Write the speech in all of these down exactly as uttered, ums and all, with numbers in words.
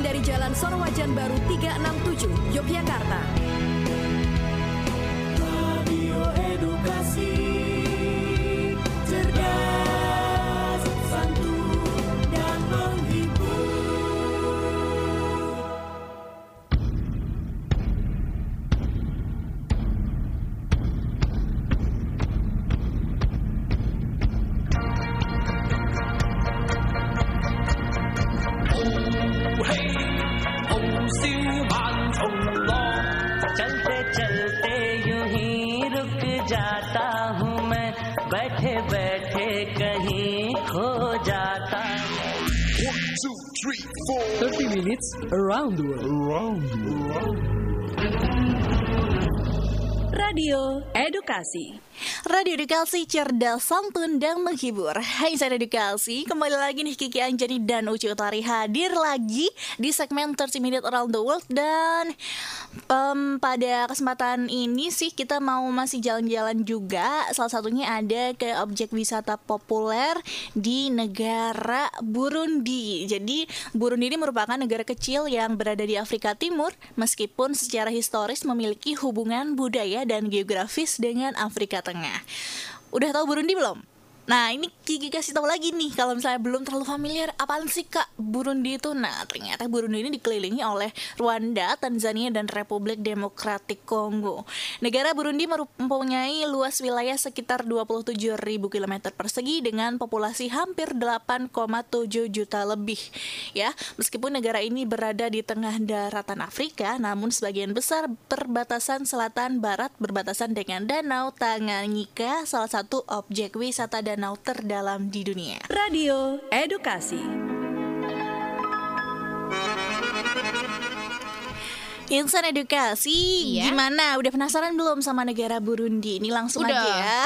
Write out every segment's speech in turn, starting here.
dari Jalan Sorowajan Baru tiga enam tujuh, Yogyakarta. Radio Edukasi, cerdas, santun, dan menghibur. thirty minutes around the world. Around the world. Radio Edukasi. Radio Edukasi, cerdas, santun, dan menghibur. Hai Insan Edukasi, kembali lagi nih Kiki Anjani dan Uci Utari hadir lagi di segmen thirty minutes around the world. Dan um, pada kesempatan ini sih kita mau masih jalan-jalan juga. Salah satunya ada ke objek wisata populer di negara Burundi. Jadi Burundi ini merupakan negara kecil yang berada di Afrika Timur, meskipun secara historis memiliki hubungan budaya dan geografis dengan Afrika Tengah. Udah tahu Burundi belum? Nah, ini Kiki kasih tahu lagi nih, kalau misalnya belum terlalu familiar, apaan sih Kak Burundi itu? Nah, ternyata Burundi ini dikelilingi oleh Rwanda, Tanzania, dan Republik Demokratik Kongo. Negara Burundi mempunyai luas wilayah sekitar dua puluh tujuh ribu kilometer persegi dengan populasi hampir delapan koma tujuh juta lebih. Ya, meskipun negara ini berada di tengah daratan Afrika, namun sebagian besar perbatasan selatan barat berbatasan dengan Danau Tanganyika, salah satu objek wisata dan danau terdalam di dunia. Radio Edukasi. Insan Edukasi, iya? Gimana? Udah penasaran belum sama negara Burundi? Ini langsung Udah. aja ya.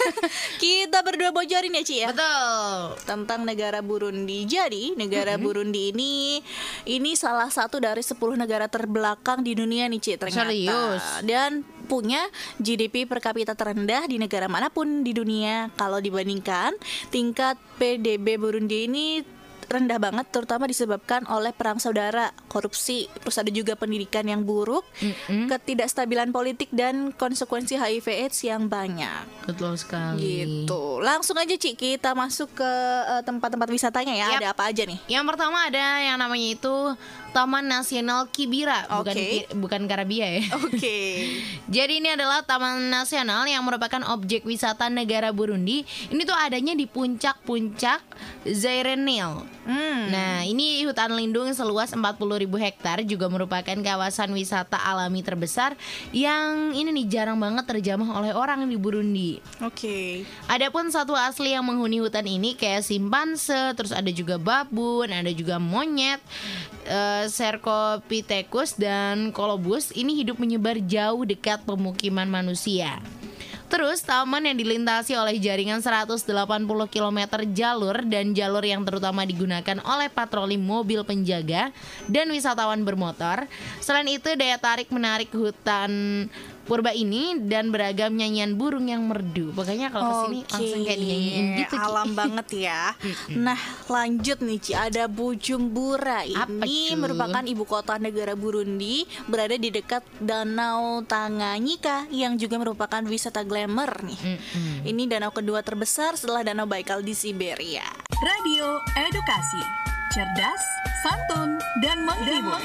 Kita berdua bocorin ya, Ci ya. Betul. Tentang negara Burundi. Jadi, negara mm-hmm. Burundi ini ini salah satu dari sepuluh negara terbelakang di dunia nih, Ci, ternyata. Serius? Dan punya G D P per kapita terendah di negara manapun di dunia. Kalau dibandingkan, tingkat P D B Burundi ini rendah banget, terutama disebabkan oleh perang saudara, korupsi, terus ada juga pendidikan yang buruk, mm-hmm. ketidakstabilan politik, dan konsekuensi H I V AIDS yang banyak. Betul sekali. Gitu. Langsung aja Ci, kita masuk ke uh, tempat-tempat wisatanya ya. Yep. Ada apa aja nih? Yang pertama ada yang namanya itu Taman Nasional Kibira, bukan okay. ki, bukan Karabia ya. Oke. Okay. Jadi ini adalah taman nasional yang merupakan objek wisata negara Burundi. Ini tuh adanya di puncak-puncak Zaire-Nil. Hmm. Nah, ini hutan lindung seluas empat puluh ribu hektar, juga merupakan kawasan wisata alami terbesar yang ini nih jarang banget terjamah oleh orang di Burundi. Oke. Okay. Adapun satwa asli yang menghuni hutan ini kayak simpanse, terus ada juga babun, ada juga monyet, uh, Cercopithecus dan Colobus. Ini hidup menyebar jauh dekat pemukiman manusia. Terus taman yang dilintasi oleh jaringan seratus delapan puluh kilometer jalur, dan jalur yang terutama digunakan oleh patroli mobil penjaga dan wisatawan bermotor. Selain itu daya tarik menarik hutan purba ini dan beragam nyanyian burung yang merdu. Pokoknya kalau kesini okay. langsung kayak dinyanyiin gitu, Ci. Alam banget ya. Nah, lanjut nih Ci, ada Bujumbura. Apa ini tuh? merupakan ibu kota negara Burundi, berada di dekat Danau Tanganyika yang juga merupakan wisata glamour nih. Mm-hmm. Ini danau kedua terbesar setelah Danau Baikal di Siberia. Radio Edukasi, cerdas, santun, dan menghibur.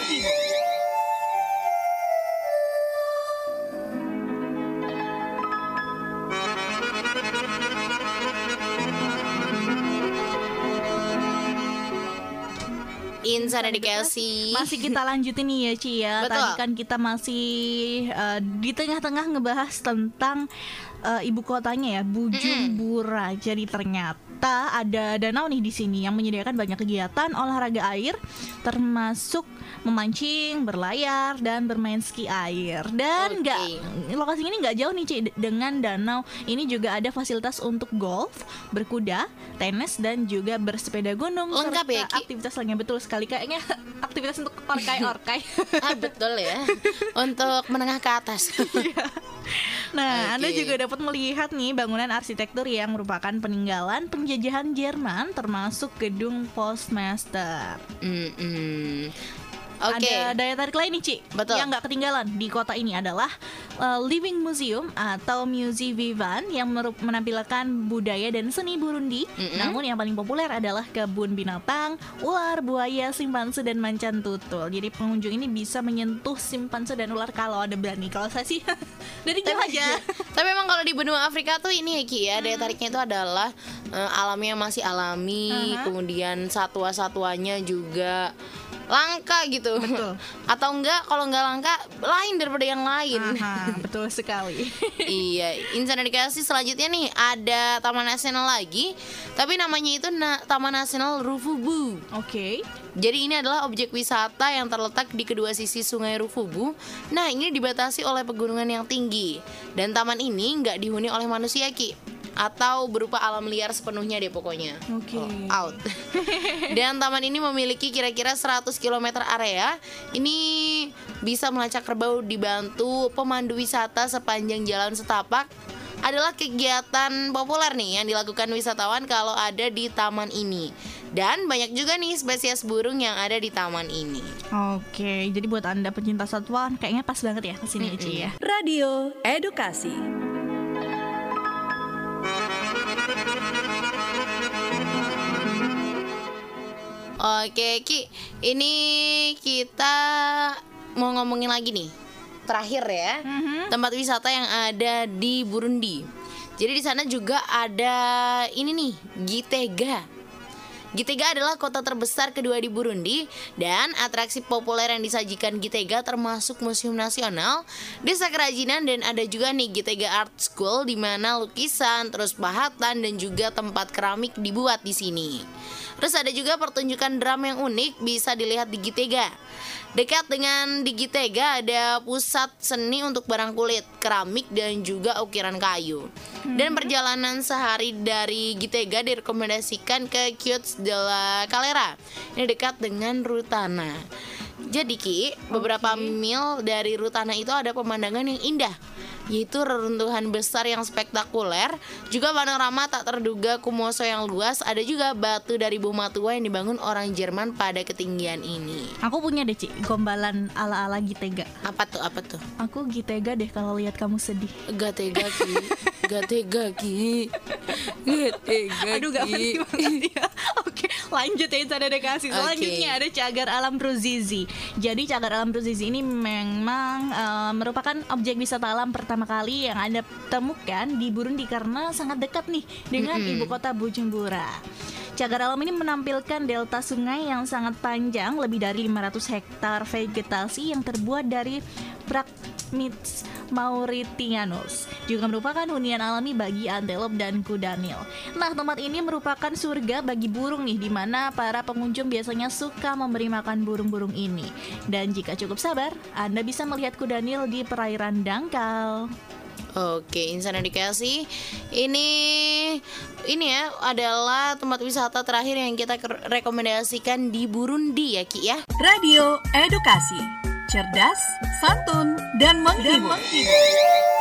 Insan Edukasi. Masih kita lanjutin nih ya Ci ya. Betul. Tadi kan kita masih uh, di tengah-tengah ngebahas tentang uh, ibu kotanya ya, Bujumbura. Mm-hmm. Jadi ternyata ada danau nih di sini yang menyediakan banyak kegiatan olahraga air, termasuk memancing, berlayar, dan bermain ski air. Dan nggak okay. lokasi ini nggak jauh nih Ci dengan danau. Ini juga ada fasilitas untuk golf, berkuda, tenis, dan juga bersepeda gunung. Lengkap ya Ki? Aktivitas lainnya betul sekali, kayaknya aktivitas untuk orkai-orkai. Ah betul ya. Untuk menengah ke atas. Nah, okay. Anda juga dapat melihat nih bangunan arsitektur yang merupakan peninggalan penjajahan Jerman, termasuk gedung Postmaster. Mm-mm. Oke. Ada daya tarik lain nih, Ci. Betul. Yang nggak ketinggalan di kota ini adalah uh, Living Museum atau Musée Vivant yang meru- menampilkan budaya dan seni Burundi. Mm-mm. Namun yang paling populer adalah kebun binatang, ular, buaya, simpanse dan macan tutul. Jadi pengunjung ini bisa menyentuh simpanse dan ular kalau ada berani. Kalau saya sih dari jauh aja. Tapi memang kalau di benua Afrika tuh ini ya Ki ya, daya tariknya itu adalah eh, alamnya masih alami, Aha. kemudian satwa-satwanya juga langka gitu. Betul. Atau enggak, kalau enggak langka lain daripada yang lain. Aha, betul sekali. Iya, insan edukasi selanjutnya nih ada taman nasional lagi, tapi namanya itu na- Taman Nasional Ruvubu. Oke. Jadi ini adalah objek wisata yang terletak di kedua sisi Sungai Ruvubu. Nah, ini dibatasi oleh pegunungan yang tinggi. Dan taman ini nggak dihuni oleh manusia, Ki, atau berupa alam liar sepenuhnya deh pokoknya. Oke. Oh, out. Dan taman ini memiliki kira-kira seratus kilometer area. Ini bisa melacak kerbau dibantu pemandu wisata sepanjang jalan setapak. Adalah kegiatan populer nih yang dilakukan wisatawan kalau ada di taman ini. Dan banyak juga nih spesies burung yang ada di taman ini. Oke, jadi buat Anda pecinta satwa kayaknya pas banget ya kesini ya, Ci ya. Radio Edukasi. Oke Ki, ini kita mau ngomongin lagi nih. Terakhir ya, Mhm. tempat wisata yang ada di Burundi. Jadi di sana juga ada ini nih, Gitega. Gitega adalah kota terbesar kedua di Burundi dan atraksi populer yang disajikan Gitega termasuk Museum Nasional, Desa Kerajinan, dan ada juga nih Gitega Art School di mana lukisan, terus pahatan dan juga tempat keramik dibuat di sini. Terus ada juga pertunjukan drum yang unik bisa dilihat di Gitega. Dekat dengan di Gitega ada pusat seni untuk barang kulit, keramik dan juga ukiran kayu. Dan perjalanan sehari dari Gitega direkomendasikan ke Kiots de la Calera. Ini dekat dengan Rutana. Jadi Ki, beberapa mil dari Rutana itu ada pemandangan yang indah, yaitu reruntuhan besar yang spektakuler, juga panorama tak terduga Kumoso yang luas, ada juga batu dari Boma tua yang dibangun orang Jerman pada ketinggian ini. Aku punya deh, Ci, gombalan ala-ala Gitega. Apa tuh, apa tuh? Aku Gitega deh kalau lihat kamu sedih. Gak tega Ki, gak tega Ki, gak tega Aduh, gak Ki. ngerti banget ya. Oke, lanjut ya Insan Edukasi. Selanjutnya Oke. ada Cagar Alam Ruzizi. Jadi Cagar Alam Ruzizi ini memang eh, merupakan objek wisata alam pertama kali yang Anda temukan di Burundi karena sangat dekat nih dengan Mm-mm. ibu kota Bujumbura. Cagar alam ini menampilkan delta sungai yang sangat panjang, lebih dari lima ratus hektar vegetasi yang terbuat dari Brachyptes mauritianus. Juga merupakan hunian alami bagi antelop dan kudanil. Nah, tempat ini merupakan surga bagi burung nih, di mana para pengunjung biasanya suka memberi makan burung-burung ini. Dan jika cukup sabar, Anda bisa melihat kudanil di perairan dangkal. Oke, Insan Edukasi. Ini ini ya adalah tempat wisata terakhir yang kita ke- rekomendasikan di Burundi ya Ki ya. Radio Edukasi. Cerdas, santun, dan menghibur.